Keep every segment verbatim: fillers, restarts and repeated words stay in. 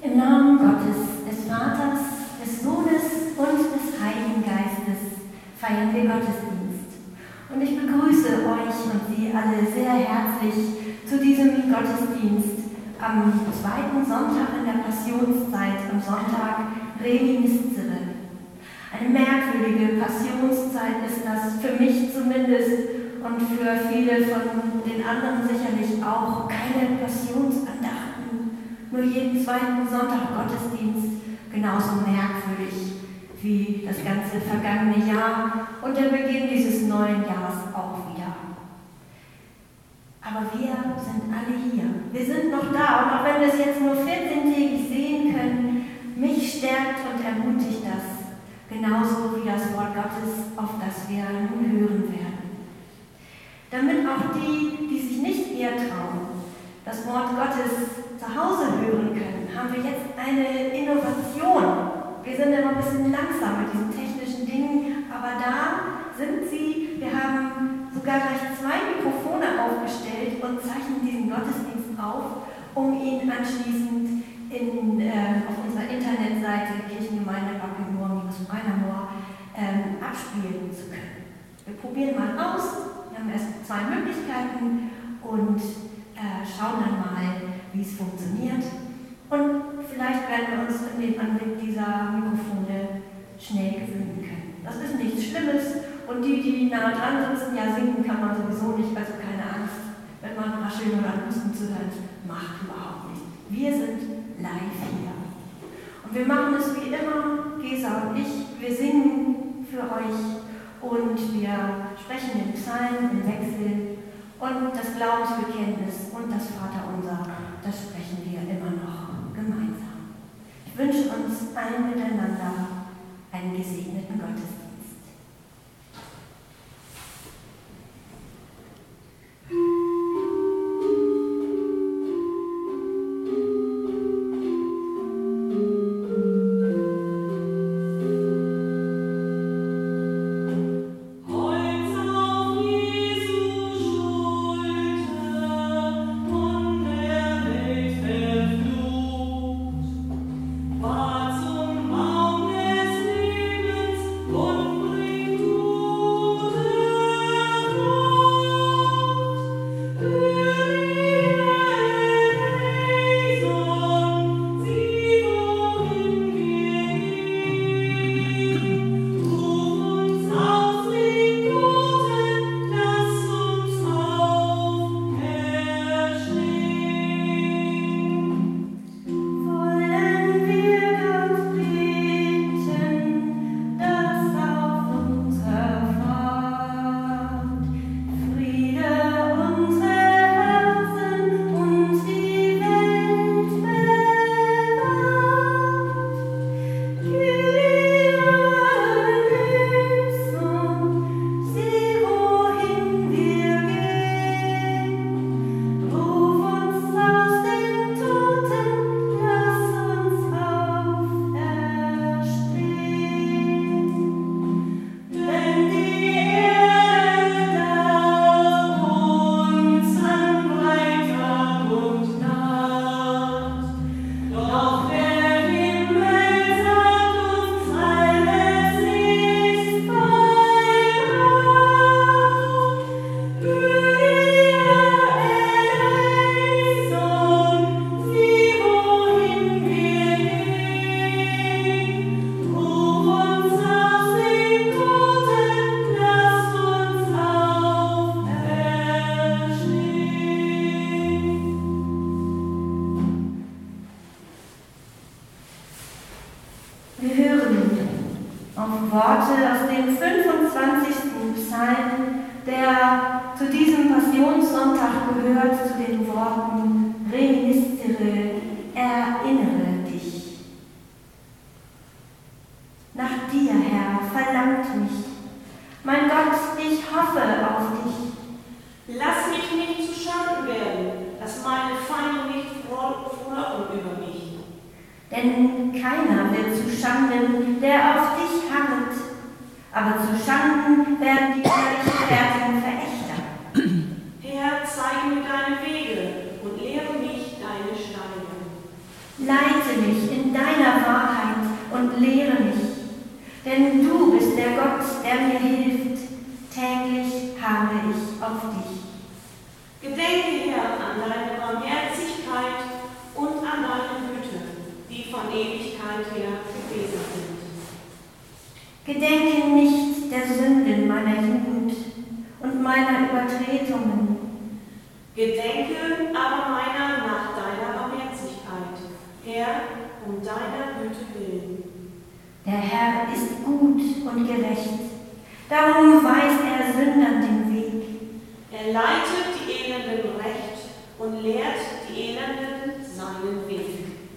Im Namen Gottes, des Vaters, des Sohnes und des Heiligen Geistes feiern wir Gottesdienst. Und ich begrüße euch und Sie alle sehr herzlich zu diesem Gottesdienst am zweiten Sonntag in der Passionszeit, am Sonntag Reminiscere. Eine merkwürdige Passionszeit ist das, für mich zumindest und für viele von den anderen sicherlich auch. Keine Passionsandachten, nur jeden zweiten Sonntag Gottesdienst, genauso merkwürdig wie das ganze vergangene Jahr und der Beginn dieses neuen Jahres auch wieder. Aber wir sind alle hier. Wir sind noch da und auch wenn wir es jetzt nur vierzehntägig sehen können, mich stärkt und ermutigt das, genauso wie das Wort Gottes, auf das wir nun hören werden. Damit auch die, die sich nicht eher trauen, das Wort Gottes zu Hause hören können, haben wir jetzt eine Innovation. Wir sind immer ein bisschen langsam mit diesen technischen Dingen, aber da sind sie. Wir haben sogar gleich zwei Mikrofone aufgestellt und zeichnen diesen Gottesdienst auf, um ihn anschließend in, äh, auf unserer Internetseite Kirchengemeinde Wackenmoor-Breinermoor ähm, abspielen zu können. Wir probieren mal aus. Wir haben erst zwei Möglichkeiten und äh, schauen dann mal, wie es funktioniert. Und vielleicht werden wir uns in den Anblick dieser Mikrofone schnell gewöhnen können. Das ist nichts Schlimmes und die, die nah dran sitzen, ja, singen kann man sowieso nicht, also keine Angst, wenn man rascheln oder husten zuhört, macht überhaupt nichts. Wir sind live hier. Und wir machen es wie immer, Gesa und ich, wir singen für euch und wir sprechen den Psalm im Wechsel und das Glaubensbekenntnis und das Vaterunser, das sprechen wir immer noch gemeinsam. Ich wünsche uns allen miteinander einen gesegneten Gottesdienst. Denn keiner wird zu Schanden, der auf dich harret, aber zu Schanden werden die gerechtfertigten Verächter. Herr, zeige mir deine Wege und lehre mich deine Steine. Leite mich in deiner Wahrheit und lehre mich, denn du bist der Gott, der mir hilft. Täglich harre ich auf dich. Gedenke, Herr, an deine Barmherzigkeit und an deine Güte, die von Ewigkeit her gewesen sind. Gedenke nicht der Sünden meiner Jugend und meiner Übertretungen. Gedenke aber meiner nach deiner Barmherzigkeit, Herr, um deiner Güte willen. Der Herr ist gut und gerecht, darum weist er Sündern den Weg. Er leitet die Elenden recht und lehrt die Elenden seinen Weg.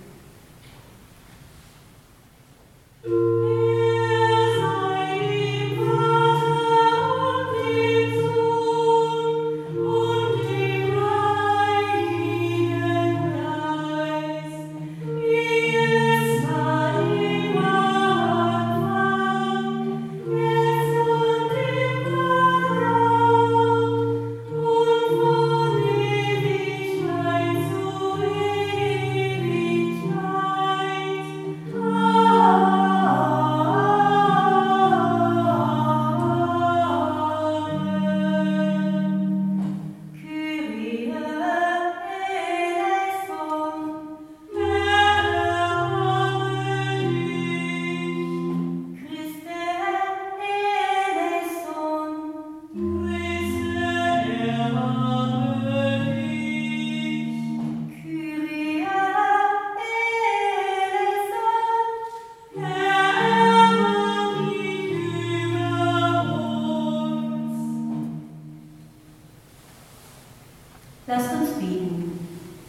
Lasst uns beten.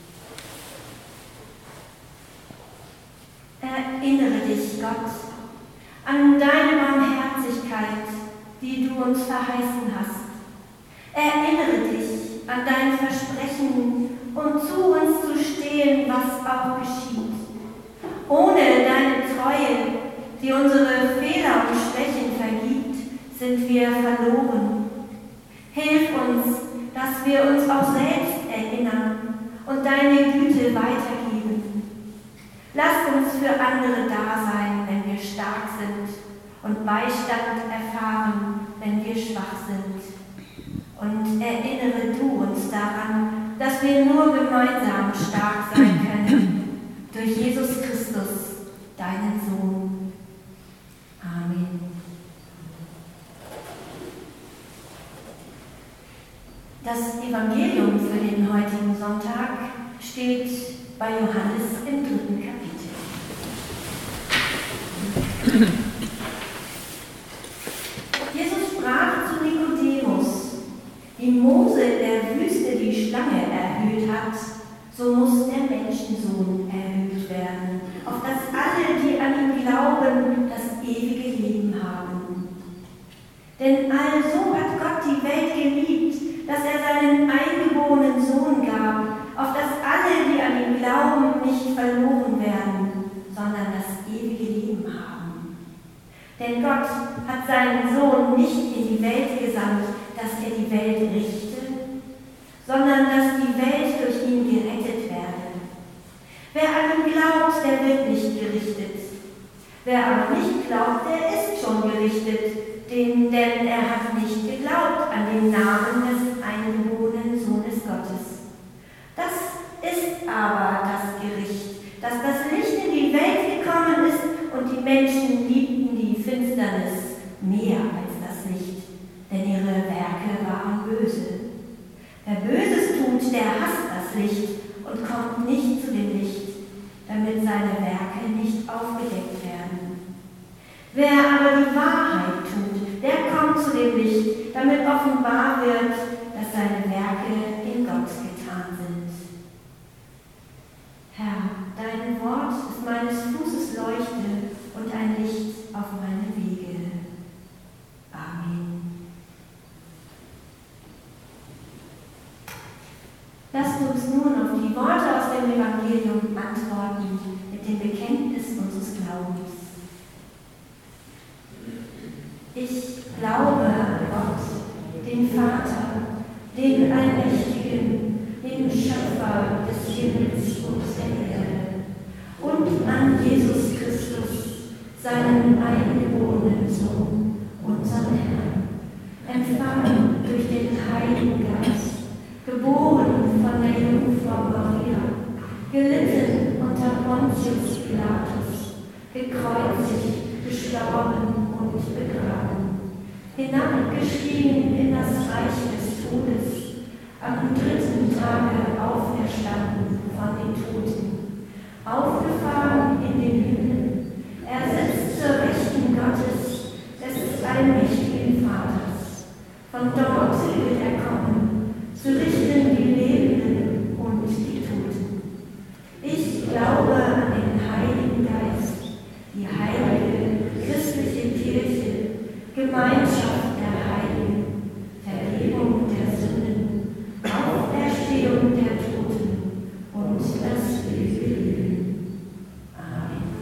Erinnere dich, Gott, an deine Barmherzigkeit, die du uns verheißen hast. Erinnere dich an dein Versprechen und zu uns zu stehen, was auch geschieht. Ohne deine Treue, die unsere Fehler und Schwächen vergibt, sind wir verloren. Hilf uns, dass wir uns auch selbst erinnern und deine Güte weitergeben. Lass uns für andere da sein, wenn wir stark sind, und Beistand erfahren, wenn wir schwach sind. Und erinnere du uns daran, dass wir nur gemeinsam stark sein können, durch Jesus Christus, deinen Sohn. Amen. Das Evangelium für den heutigen Sonntag steht bei Johannes im dritten Kapitel. Jesus sprach zu Nikodemus: Wie Mose in der Wüste die Schlange erhöht hat, so muss der Menschensohn erhöht werden, auf dass alle, die an ihn glauben, das ewige Leben haben. Denn also hat Gott die Welt geliebt, dass er seinen eingeborenen Sohn gab, auf dass alle, die an ihn glauben, nicht verloren werden, sondern das ewige Leben haben. Denn Gott hat seinen Sohn nicht in die Welt gesandt, dass er die Welt richte, sondern dass die Welt durch ihn gerettet werde. Wer an ihn glaubt, der wird nicht gerichtet. Wer aber nicht glaubt, der ist schon gerichtet, denn, denn er hat nicht geglaubt an den Namen des eingeborenen Sohnes Gottes. Das ist aber das Gericht, dass das Licht in die Welt gekommen ist und die Menschen liebten die Finsternis mehr als das Licht, denn ihre Werke waren böse. Wer Böses tut, der hasst das Licht und kommt nicht zu dem Licht, damit seine Werke nicht aufgedeckt werden. Wer aber die Wahrheit tut, der kommt zu dem Licht, damit offenbar wird, dass seine Werke in Gott getan sind. Herr, dein Wort ist meines Fußes Leuchte und ein Licht auf meine Wege. Amen. Lasst uns nun auf die Worte aus dem Evangelium antworten mit dem Bekenntnis unseres Glaubens. Ich glaube an Gott, den Vater, seinen eingeborenen Sohn, unseren Herrn, empfangen durch den Heiligen Geist, geboren von der Jungfrau Maria, gelitten unter Pontius Pilatus, gekreuzigt, gestorben und begraben, hinabgestiegen in das Reich des Todes, am dritten Tage auferstanden von den Toten, aufgefahren in den Himmel, er sitzt zur Rechten Gottes, des allmächtigen Vaters. Von dort wird er kommen, zu richten die Lebenden und die Toten. Ich glaube an den Heiligen Geist, die heilige christliche Kirche, Gemeinschaft der Heiligen, Vergebung der Sünden, Auferstehung der Toten und das ewige Leben. Amen.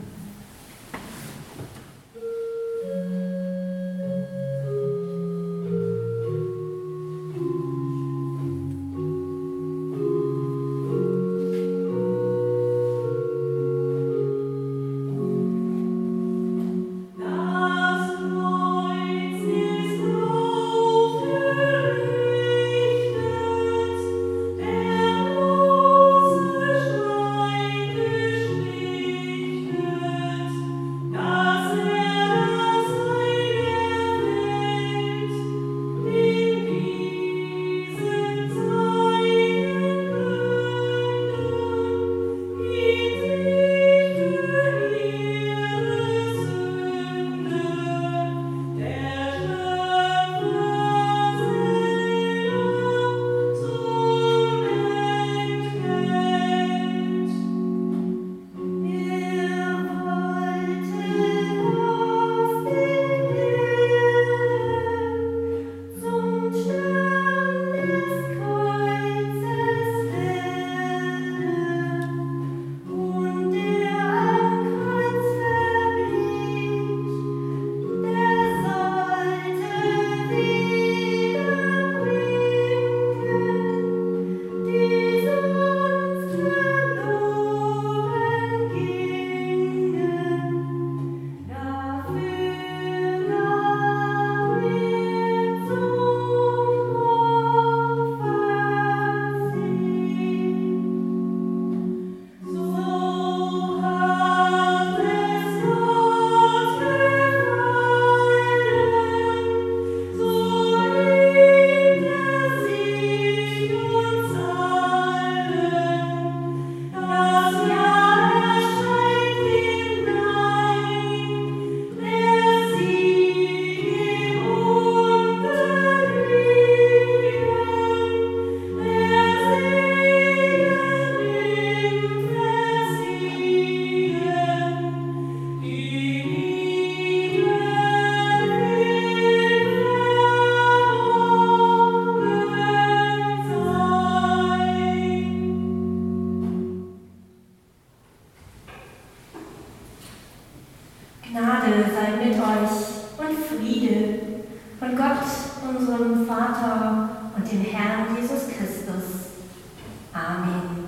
Gnade sei mit euch und Friede von Gott, unserem Vater und dem Herrn Jesus Christus. Amen.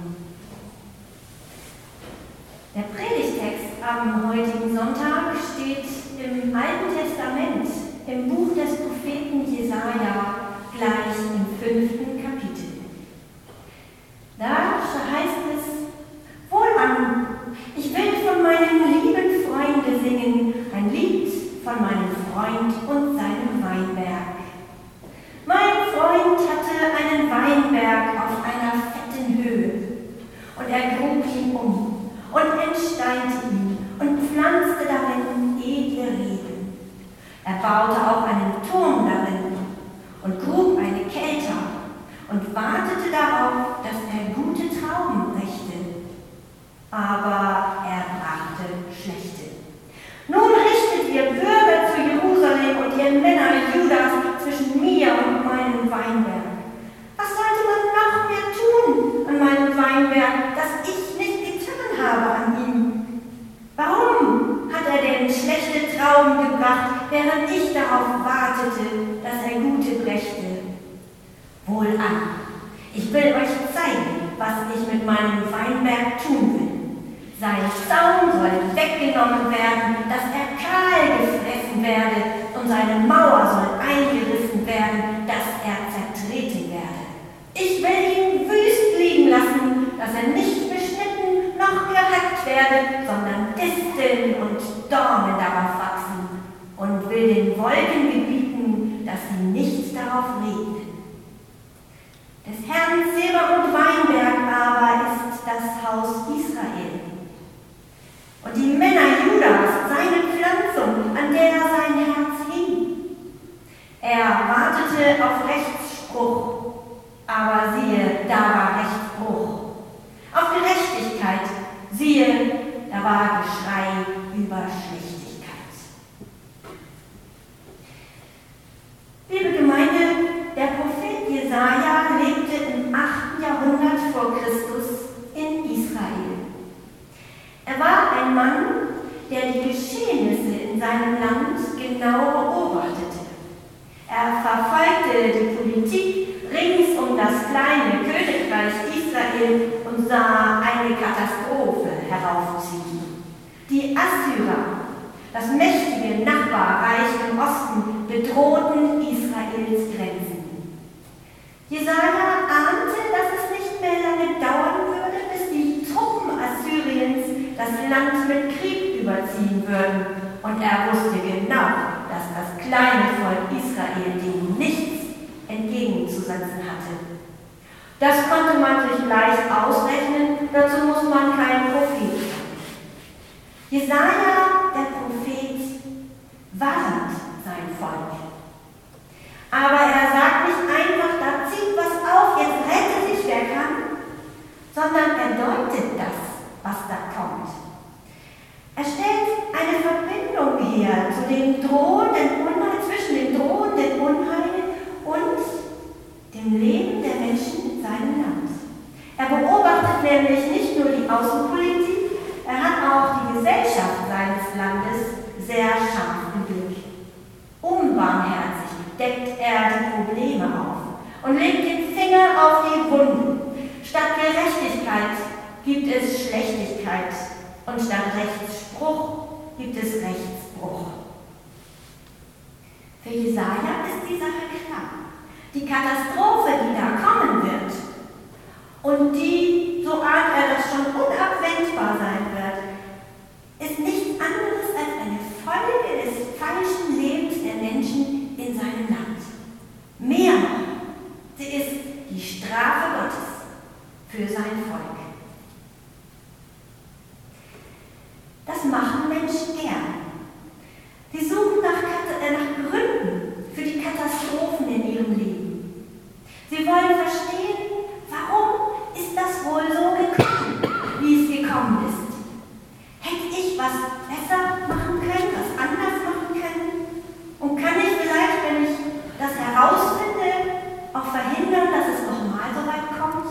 Der Predigtext am heutigen Sonntag steht im Alten Testament, im Buch des Propheten Jesaja, gleich im fünften Kapitel. Da heißt es: Wohlan, ich will von meinem lieben Freunde singen, ein Lied von meinem Freund und seinem Weinberg. Mein Freund hatte einen Weinberg auf einer fetten Höhe, und er grub ihn um und entsteinte ihn und pflanzte darin edle Reben. Er baute auch einen Turm darin und grub eine Kelter und wartete darauf, dass er gute Trauben brächte. Aber er brachte schlechte. Nun richtet ihr Bürger zu Jerusalem und ihr Männer Judas zwischen mir und meinem Weinberg. Was sollte man noch mehr tun an meinem Weinberg, das ich nicht getan habe an ihm? Warum hat er denn schlechte Trauben gebracht, während ich darauf wartete, dass er gute brächte? Wohlan, ich will euch zeigen, was ich mit meinem Weinberg tun will. Sein Zaun soll weggenommen werden, dass er kahl gefressen werde, und seine Mauer soll eingerissen werden, dass er zertreten werde. Ich will ihn wüst liegen lassen, dass er nicht beschnitten noch gehackt werde, sondern Disteln und Dornen darauf wachsen, und will den Wolken gebieten, dass sie nicht darauf regnen. Des Herrn Silber und Weinberg aber ist das Haus Israel. Und die Männer Judas, seine Pflanzung, an der sein Herz hing. Er wartete auf Rechtsspruch, aber siehe, da war Rechtsbruch. Auf Gerechtigkeit, siehe, da war Geschrei über Schlechtigkeit. Liebe Gemeinde, der Prophet Jesaja lebte im achten Jahrhundert vor Christus in Israel. Er war ein Mann, der die Geschehnisse in seinem Land genau beobachtete. Er verfolgte die Politik rings um das kleine Königreich Israel und sah eine Katastrophe heraufziehen. Die Assyrer, das mächtige Nachbarreich im Osten, bedrohten Israels Grenzen. Jesaja ahnte, dass es nicht mehr lange dauern würde, bis die Truppen Assyriens das Land mit Krieg überziehen würden, und er wusste genau, dass das kleine Volk Israel dem nichts entgegenzusetzen hatte. Das konnte man sich leicht ausrechnen, dazu muss man kein Prophet sein. Jesaja, der Prophet, warnt sein Volk. Aber er sagt nicht einfach, da zieht was auf, jetzt rette sich wer kann, sondern er deutet das, was da kommt. Er stellt eine Verbindung her zu dem drohenden Unheil, zwischen dem drohenden Unheil und dem Leben der Menschen in seinem Land. Er beobachtet nämlich nicht nur die Außenpolitik, er hat auch die Gesellschaft seines Landes sehr scharf im Blick. Unbarmherzig deckt er die Probleme auf und legt den Finger auf die Wunden. Statt Gerechtigkeit gibt es Schlechtigkeit und statt Rechtsspruch gibt es Rechtsbruch. Für Jesaja ist die Sache klar. Die Katastrophe, die da kommen wird und die, so ahnt er, das schon unabwendbar sein wird, ist nichts anderes als eine Folge des falschen Lebens der Menschen in seinem Land. Mehr noch, sie ist die Strafe Gottes für sein Volk. Das machen Menschen gern. Sie suchen nach, äh, nach Gründen für die Katastrophen in ihrem Leben. Sie wollen verstehen, warum ist das wohl so gekommen, wie es gekommen ist. Hätte ich was besser machen können, was anders machen können? Und kann ich vielleicht, wenn ich das herausfinde, auch verhindern, dass es nochmal so weit kommt?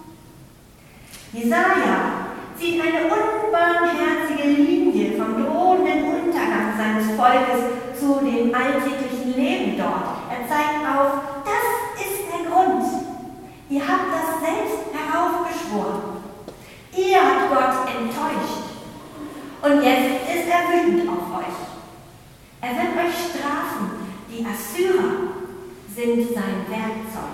Jesaja zieht eine unbarmherzige Linie vom drohenden Untergang seines Volkes zu dem alltäglichen Leben dort. Er zeigt auf, das ist der Grund. Ihr habt das selbst heraufbeschworen. Ihr habt Gott enttäuscht. Und jetzt ist er wütend auf euch. Er wird euch strafen. Die Assyrer sind sein Werkzeug.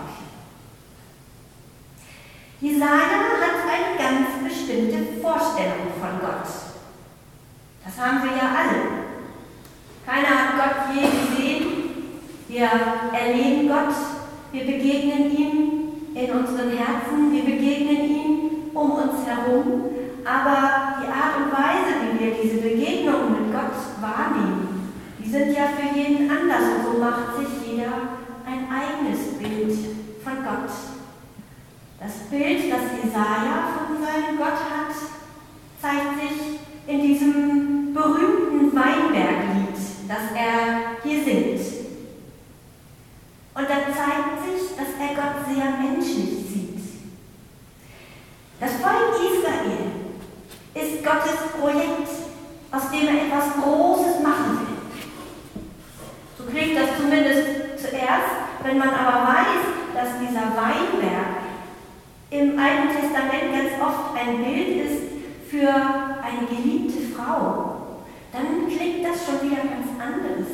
Jesaja hat eine ganz bestimmte Vorstellung von Gott. Das haben wir ja alle. Keiner hat Gott je gesehen. Wir erleben Gott, wir begegnen ihm in unseren Herzen, wir begegnen ihm um uns herum. Aber die Art und Weise, wie wir diese Begegnung mit Gott wahrnehmen, die sind ja für jeden anders, und so macht sich jeder ein eigenes Bild von Gott. Das Bild, das Jesaja von seinem Gott hat, zeigt sich in diesem berühmten Weinberglied, das er hier singt. Und da zeigt sich, dass er Gott sehr menschlich sieht. Das Volk Israel ist Gottes Projekt, aus dem er etwas Großes machen will. So klingt das zumindest zuerst, wenn man aber weiß, dass dieser Weinberg im Alten Testament ganz oft ein Bild ist für eine geliebte Frau, dann klingt das schon wieder ganz anderes.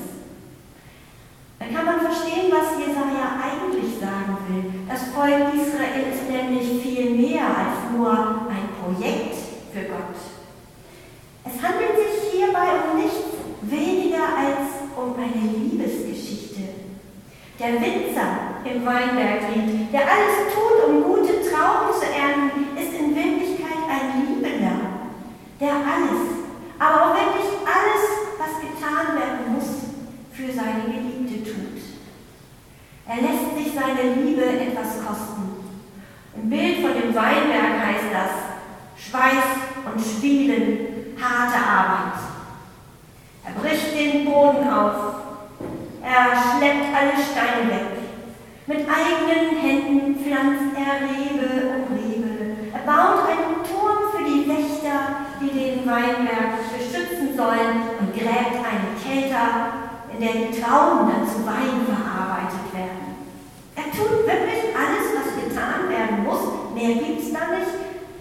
Dann kann man verstehen, was Jesaja eigentlich sagen will. Das Volk Israel ist nämlich viel mehr als nur ein Projekt für Gott. Es handelt sich hierbei um nichts weniger als um eine Liebesgeschichte. Der Winzer im Weinbergried, der alles tut, um gute Trauben zu ernten, ist in Wirklichkeit ein Liebender, der alles, aber auch wirklich alles, was getan werden muss, für seine Geliebte tut. Er lässt sich seine Liebe etwas kosten. Im Bild von dem Weinberg heißt das Schweiß und Schwielen, harte Arbeit. Er bricht den Boden auf. Er schleppt alle Steine weg. Mit eigenen Händen pflanzt er Rebe um Rebe. Er baut einen Turm für die Wächter, die den Weinberg beschützen sollen, und gräbt einen Kelter, in der die Trauben dann zu Wein verarbeitet werden. Er tut wirklich alles, was getan werden muss. Mehr gibt es da nicht.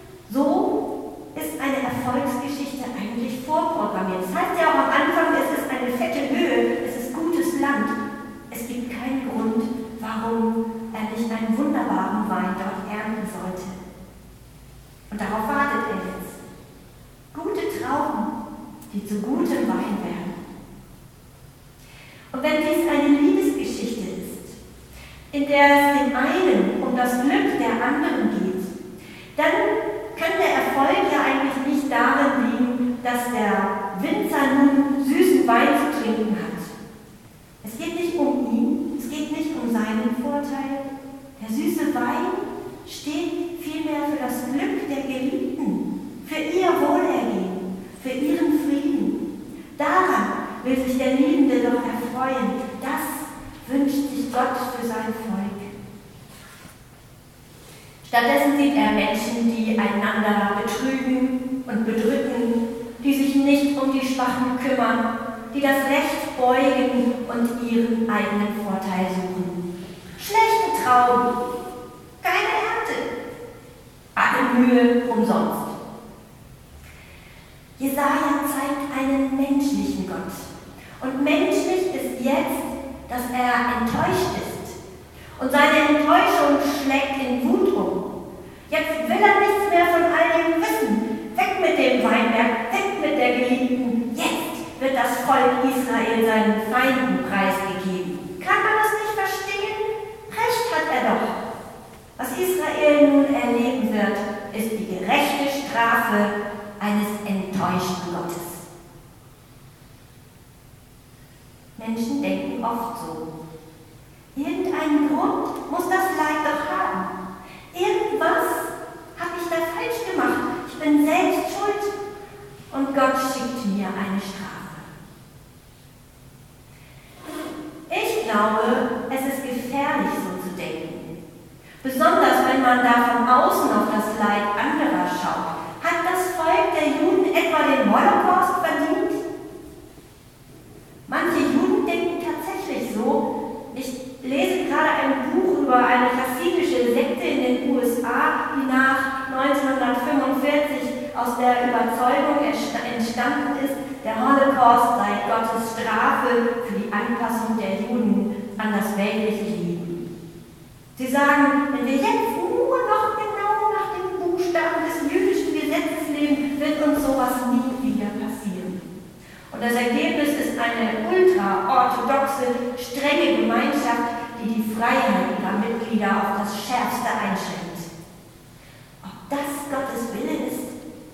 So ist eine Erfolgsgeschichte eigentlich vorprogrammiert. Das heißt ja auch am Anfang, es ist eine fette Höhe, es ist gutes Land. Es gibt keinen Grund, warum er nicht einen wunderbaren Wein dort ernten sollte. Und darauf wartet er jetzt. Gute Trauben, die zu gutem Wein werden. Und wenn dies eine Liebesgeschichte ist, in der es dem einen um das Glück der anderen geht, dann kann der Erfolg ja eigentlich nicht darin liegen, dass der Winzer nun süßen Wein zu trinken hat. Es geht nicht um ihn, es geht nicht um seinen Vorteil. Der süße Wein steht vielmehr für das Glück der Geliebten, für ihr Wohlergehen, für ihren Frieden. Daran will sich der Liebende doch erfreuen. Das wünscht sich Gott für sein Volk. Stattdessen sieht er Menschen, die einander betrügen und bedrücken, die sich nicht um die Schwachen kümmern, die das Recht beugen und ihren eigenen Vorteil suchen. Schlechte Trauben, keine Ernte, alle Mühe umsonst. Jesaja zeigt einen menschlichen Gott. Und menschlich ist jetzt, dass er enttäuscht ist. Und seine Enttäuschung schlägt in Wut um. Jetzt will er nichts mehr von all dem wissen. Weg mit dem Weinberg, weg mit der Geliebten. Jetzt wird das Volk Israel seinen Feinden preisgegeben. Kann man das nicht verstehen? Recht hat er doch. Was Israel nun erleben wird, ist die gerechte Strafe eines enttäuschten Gottes. Menschen denken oft so. Irgendeinen Grund muss das Leid doch haben. Irgendwas habe ich da falsch gemacht. Ich bin selbst schuld. Und Gott schickt mir eine Strafe. Ich glaube, es ist gefährlich, so zu denken. Besonders wenn man da von außen auf das Leid anderer schaut. Hat das Volk der Juden etwa den Holocaust verdient? Manche Juden denken tatsächlich so. Ich lese gerade ein Buch über eine chassidische Sekte in den U S A, die nach neunzehnhundertfünfundvierzig aus der Überzeugung entstanden ist, der Holocaust sei Gottes Strafe für die Anpassung der Juden an das weltliche Leben. Sie sagen, wenn wir jetzt nur noch genau nach den Buchstaben des jüdischen Gesetzes leben, wird uns sowas nie wieder passieren. Und das Ergebnis ist eine ultraorthodoxe, strenge Gemeinschaft, die die Freiheit ihrer Mitglieder auf das Schärfste einschränkt. Ob das Gottes Wille ist?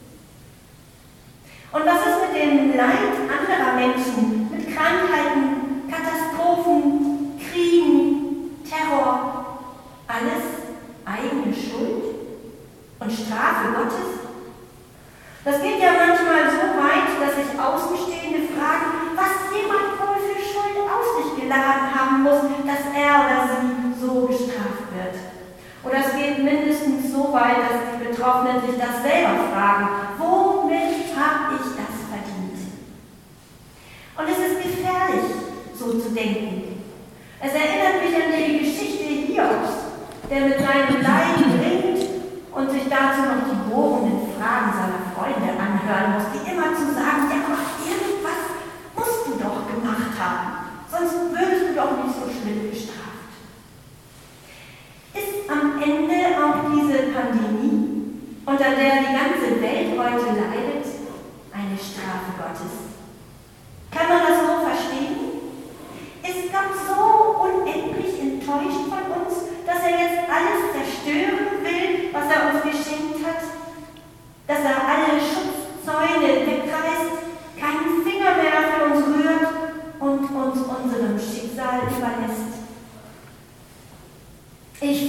Und was ist mit dem Leid anderer Menschen, mit Krankheiten, Katastrophen, Kriegen, Terror? Alles eigene Schuld und Strafe Gottes? Das geht ja manchmal so weit, dass sich Außenstehende fragen, was jemand wohl für Schuld auf sich geladen haben muss, dass er oder sie so bestraft wird. Oder es geht mindestens so weit, dass die Betroffenen sich das selber fragen, womit habe ich das verdient? Und es ist gefährlich, so zu denken. Es erinnert mich an die Geschichte Hiobs, der mit seinem Leiden ringt und sich dazu noch die bohrenden Fragen seiner Freunde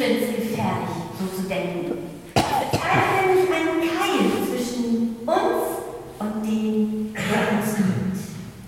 lebensgefährlich, so zu denken. Es treibt nämlich einen Keil zwischen uns und dem, der uns liebt.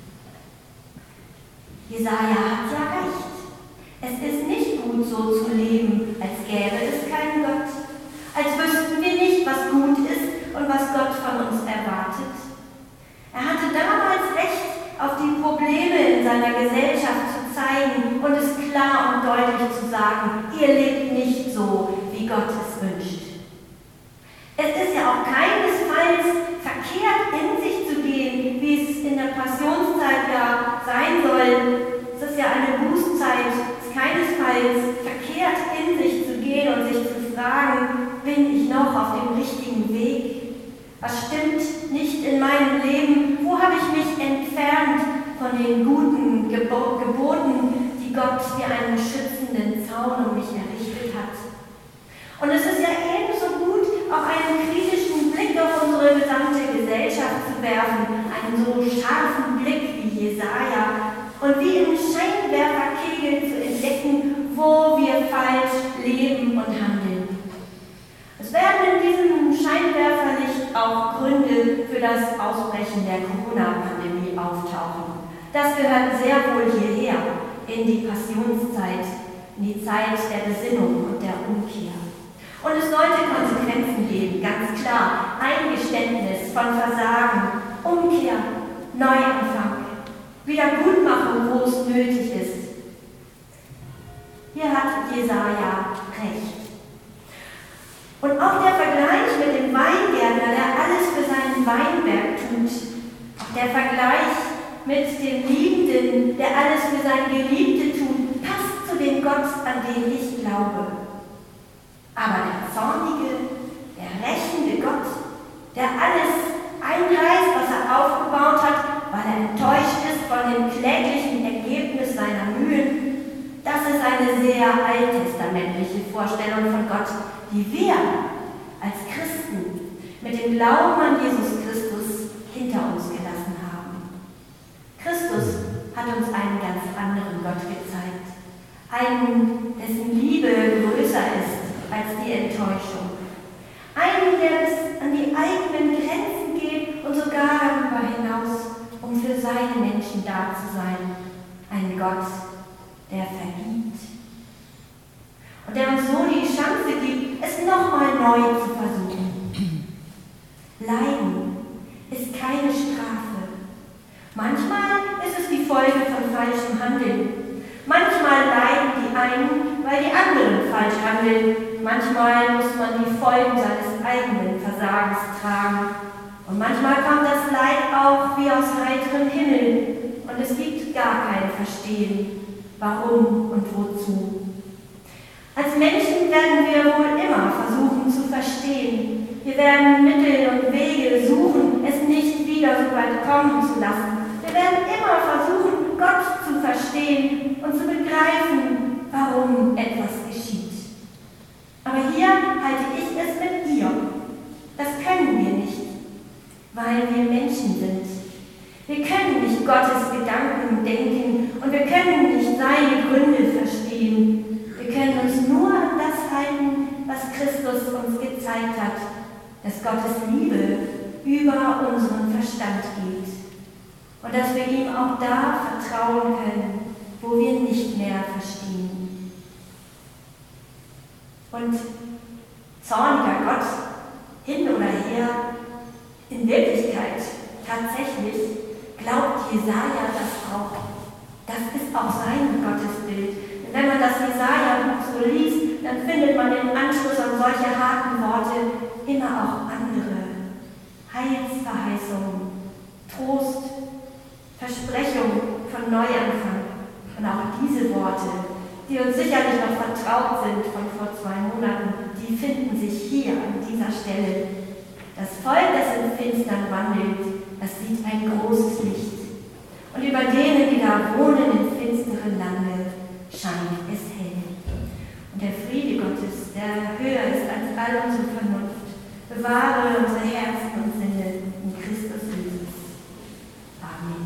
Jesaja hat ja recht. Es ist nicht gut, so zu leben, als gäbe es keinen Gott, als wüssten wir nicht, was gut ist und was Gott von uns erwartet. Er hatte damals recht, auf die Probleme in seiner Gesellschaft zu zeigen und es klar und deutlich zu sagen, ihr lebt nicht so, wie Gott es wünscht. Es ist ja auch keinesfalls verkehrt, in sich zu gehen, wie es in der Passionszeit ja sein soll. Es ist ja eine Bußzeit, es ist keinesfalls verkehrt, in sich zu gehen und sich zu fragen, bin ich noch auf dem richtigen Weg? Was stimmt nicht in meinem Leben? Wo habe ich mich entfernt von den guten Gebo- Geboten, die Gott wie einen schützenden Zaun um mich errichtet hat? Und es ist ja ebenso gut, auch einen kritischen Blick auf unsere gesamte Gesellschaft zu werfen, einen so scharfen Blick wie Jesaja, und wie im Scheinwerferkegel zu entdecken, wo wir falsch leben und handeln. Es werden in diesem Scheinwerferlicht auch Gründe für das Ausbrechen der Corona-Pandemie auftauchen. Das gehört sehr wohl hierher, in die Passionszeit, in die Zeit der Besinnung und der Umkehr. Und es sollte Konsequenzen geben, ganz klar. Eingeständnis von Versagen, Umkehr, Neuanfang, Wiedergutmachung, wo es nötig ist. Hier hat Jesaja recht. Und auch der Vergleich mit dem Weingärtner, der alles für seinen Weinberg tut, auch der Vergleich mit dem Liebenden, der alles für seine Geliebte tut, passt zu dem Gott, an den ich glaube. Aber der zornige, der rächende Gott, der alles einreißt, was er aufgebaut hat, weil er enttäuscht ist von dem kläglichen Ergebnis seiner Mühen, das ist eine sehr alttestamentliche Vorstellung von Gott, die wir als Christen mit dem Glauben an Jesus Christus hinter uns gelassen haben. Christus hat uns einen ganz anderen Gott gezeigt, einen, dessen Liebe größer ist als die Enttäuschung, einen, der bis an die eigenen Grenzen geht und sogar darüber hinaus, um für seine Menschen da zu sein, ein Gott, der vergibt. Und der uns so die Chance gibt, es nochmal neu zu versuchen. Leiden ist keine Strafe. Manchmal ist es die Folge von falschem Handeln. Manchmal leiden die einen, weil die anderen falsch handeln. Manchmal muss man die Folgen seines eigenen Versagens tragen. Und manchmal kommt das Leid auch wie aus heiterem Himmel. Und es gibt gar kein Verstehen, warum und wozu. Als Menschen werden wir wohl immer versuchen zu verstehen. Wir werden Mittel und Wege suchen, es nicht wieder so weit kommen zu lassen. Wir werden immer versuchen, Gott zu verstehen und zu begreifen, warum etwas geschieht. Aber hier halte ich es mit dir. Das können wir nicht, weil wir Menschen sind. Wir können nicht Gottes Gedanken denken und wir können nicht seine Gründe verstehen. Wir können uns nur an das halten, was Christus uns gezeigt hat, dass Gottes Liebe über unseren Verstand geht und dass wir ihm auch da vertrauen können, wo wir nicht mehr verstehen. Und zorniger Gott, hin oder her, in Wirklichkeit, tatsächlich, glaubt Jesaja das auch. Das ist auch sein Gottesbild. Denn wenn man das Jesaja-Buch so liest, dann findet man im Anschluss an solche harten Worte immer auch andere. Heilsverheißung, Trost, Versprechung von Neuanfang. Und auch diese Worte, die uns sicherlich noch vertraut sind von vor zwei Monaten, die finden sich hier an dieser Stelle. Das Volk, das im Finstern wandelt, das sieht ein großes Licht. Und über denen, die da wohnen im finsteren Lande, scheint es hell. Und der Friede Gottes, der höher ist als all unsere Vernunft, bewahre unsere Herzen und Sinne in Christus Jesus. Amen.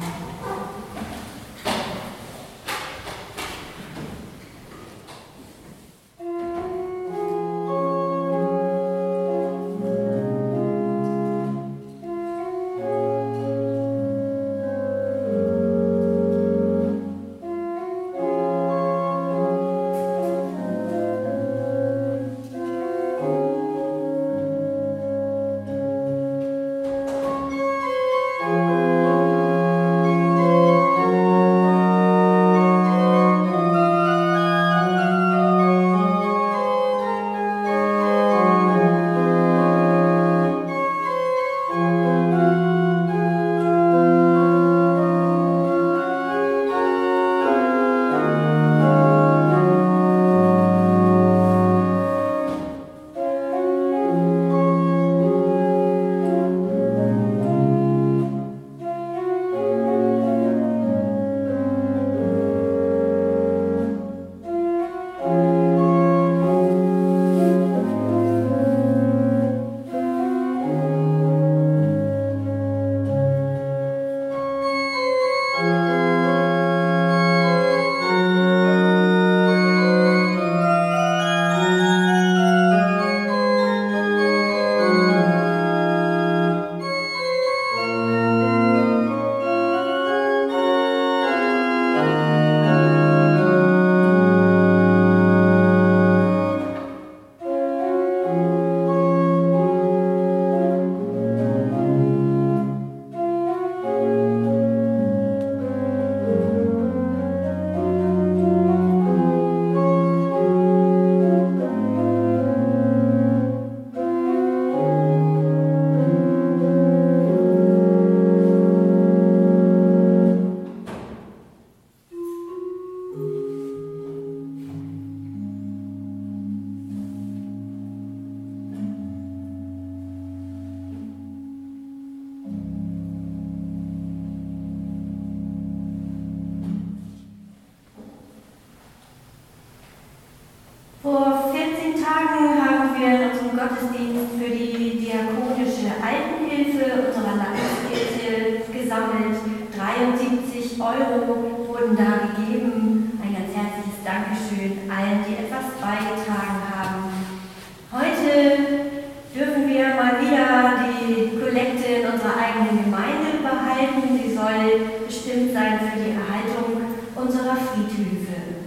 Gottesdienst für die diakonische Altenhilfe unserer Landeskirche gesammelt. dreiundsiebzig Euro wurden da gegeben. Ein ganz herzliches Dankeschön allen, die etwas beigetragen haben. Heute dürfen wir mal wieder die Kollekte in unserer eigenen Gemeinde behalten. Sie soll bestimmt sein für die Erhaltung unserer Friedhöfe.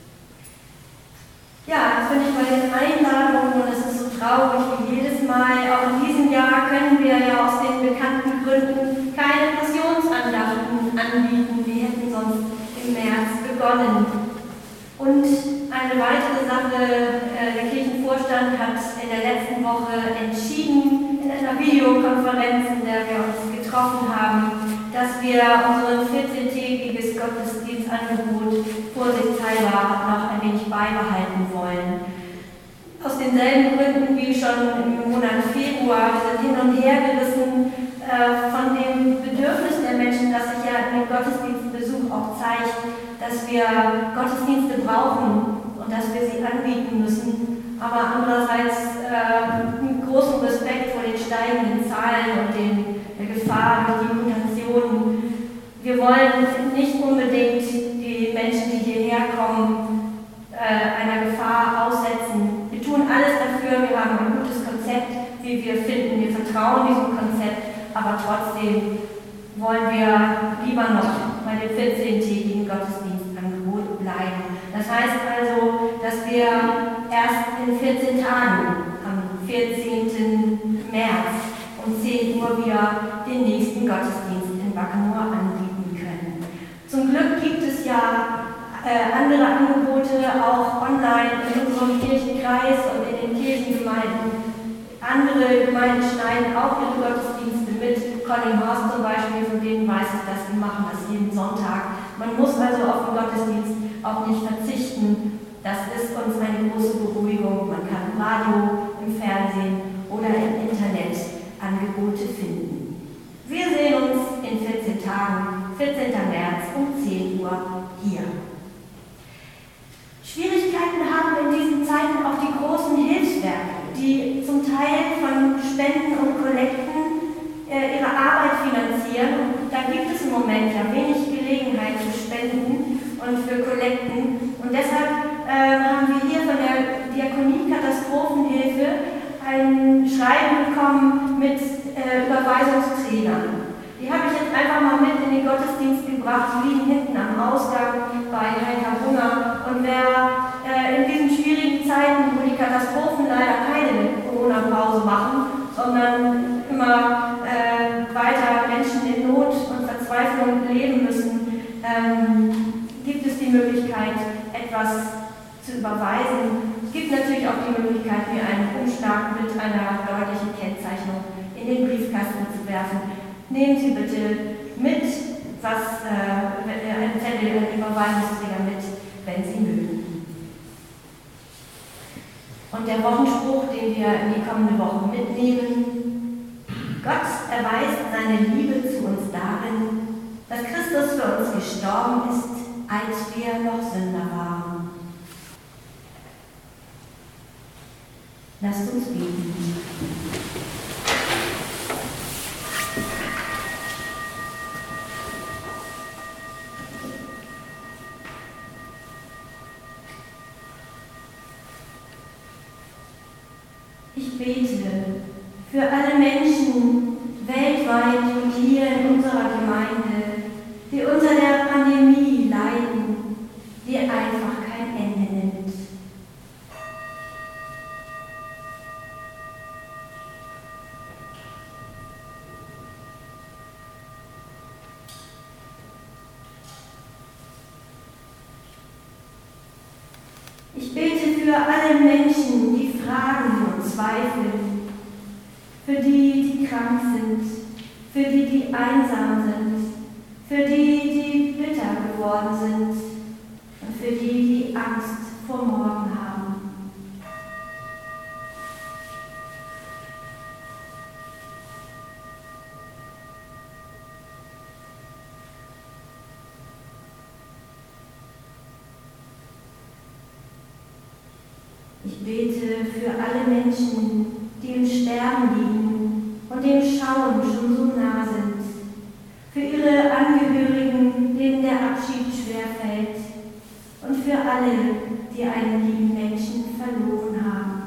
Ja, das finde ich bei den Einladungen, und es ist so traurig wie jedes Mal. Auch in diesem Jahr können wir ja aus den bekannten Gründen keine Passionsandachten anbieten. Die hätten sonst im März begonnen. Und eine weitere Sache, äh, der Kirchenvorstand hat in der letzten Woche entschieden, in einer Videokonferenz, in der wir uns getroffen haben, dass wir unser vierzehntägiges Gottesdienstangebot vorsichtshalber noch ein wenig beibehalten wollen. Aus denselben Gründen wie schon im Monat Februar. Wir sind hin und her gerissen äh, von dem Bedürfnis der Menschen, das sich ja in dem Gottesdienstbesuch auch zeigt, dass wir Gottesdienste brauchen und dass wir sie anbieten müssen, aber andererseits äh, mit großem Respekt vor den steigenden Zahlen und den, der Gefahr durch die Mutationen. Wir wollen nicht unbedingt die Menschen, die hierher kommen, äh, einer Gefahr aussetzen. Wir tun alles dafür, wir haben ein gutes Konzept, wie wir finden, wir vertrauen diesem Konzept, aber trotzdem wollen wir lieber noch bei dem vierzehntägigen Gottesdienstangebot bleiben. Das heißt also, dass wir erst in vierzehn Tagen, am vierzehnten März um zehn Uhr wieder den nächsten Gottesdienst in Wackemoor anbieten können. Zum Glück gibt es ja äh, andere Angebote auch online in unserem Kirchenkreis und in den Kirchengemeinden. Andere Gemeinden schneiden auch ihre Gottesdienste mit. Collinghorst zum Beispiel, von denen weiß ich das, die machen das jeden Sonntag. Man muss also auf den Gottesdienst auch nicht verzichten. Das ist uns eine große Beruhigung. Man kann im Radio, im Fernsehen oder im Internet Angebote finden. Wir sehen uns in vierzehn Tagen, vierzehnten März um zehn Uhr hier. Schwierigkeiten haben in diesen Zeiten auch die großen Hilfswerke, die zum Teil von Spenden und Kollekten äh, ihre Arbeit finanzieren. Und da gibt es im Moment ja wenig Gelegenheit für Spenden und für Kollekten. Und deshalb äh, haben wir hier von der Diakonie Katastrophenhilfe ein Schreiben bekommen mit äh, Überweisungsträgern. Die habe ich jetzt einfach mal mit in den Gottesdienst gebracht, die liegen hinten am Ausgang bei Heiner Hunger. Und wer äh, in diesen schwierigen Zeiten, wo die Katastrophen leider keine Corona-Pause machen, sondern immer äh, weiter Menschen in Not und Verzweiflung leben müssen, ähm, gibt es die Möglichkeit, etwas zu überweisen. Es gibt natürlich auch die Möglichkeit, mir einen Umschlag mit einer deutlichen Kennzeichnung in den Briefkasten zu werfen. Nehmen Sie bitte mit, was, äh, einen Zettel, einen Überweisungsträger mit, wenn Sie mögen. Und der Wochenspruch, den wir in die kommende Woche mitnehmen: Gott erweist seine Liebe zu uns darin, dass Christus für uns gestorben ist, als wir noch Sünder waren. Lasst uns beten. Ich bete für alle Menschen weltweit und hier in unserer Gemeinde, die unter der Pandemie leiden, die einfach kein Ende nimmt. Ich bete für alle Menschen, die fragen und zweifeln, für die, die krank sind, für die, die einsam sind, für die, die bitter geworden sind und für die, die Angst vor morgen haben. Ich bete für alle Menschen, die im Sterben liegen und dem Schauen schon so nah sind. Für ihre Angehörigen, denen der Abschied schwerfällt. Und für alle, die einen lieben Menschen verloren haben.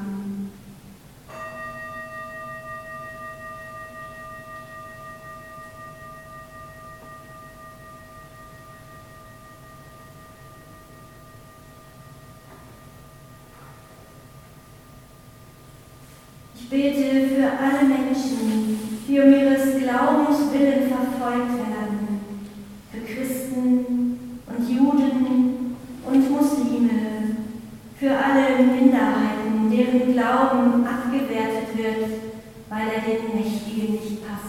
Ich bete für alle Menschen, die um ihres Glaubens willen verfolgt werden, für Christen und Juden und Muslime, für alle Minderheiten, deren Glauben abgewertet wird, weil er den Mächtigen nicht passt.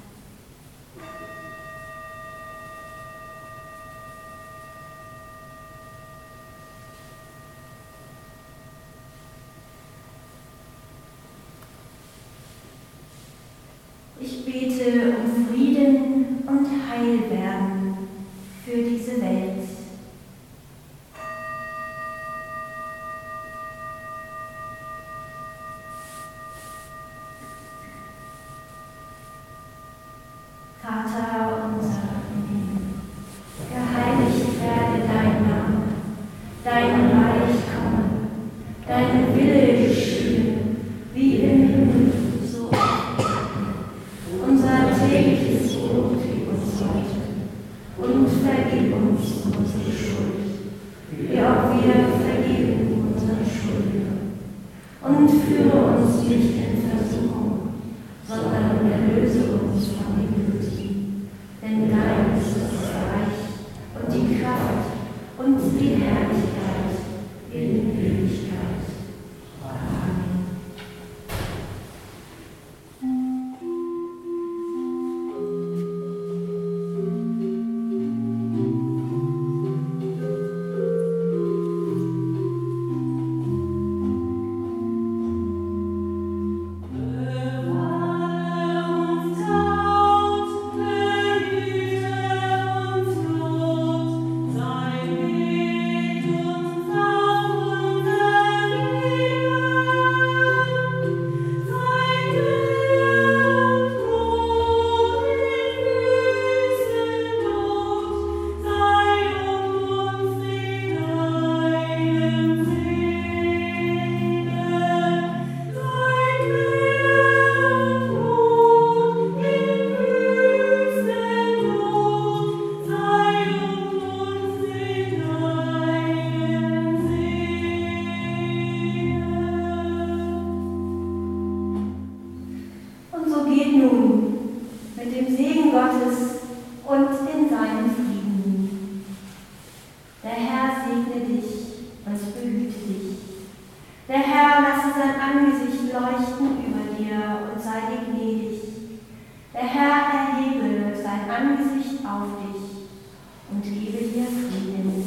Ich bete um Frieden und Heilwerden für diese Welt. Vater unser im Himmel, geheiligt werde dein Name, dein Reich komme, dein Wille geschehe, wie im Himmel, so auf Erden. Unser tägliches Brot gib uns heute und vergib uns unsere Schuld, wie auch wir vergeben unseren Schuldigern. Und führe uns nicht in Versuchung, sondern erlöse uns von dem Bösen. Denn dein ist das Reich und die Kraft und die Herrlichkeit in Ewigkeit. Amen. Angesicht auf dich und gebe dir Frieden.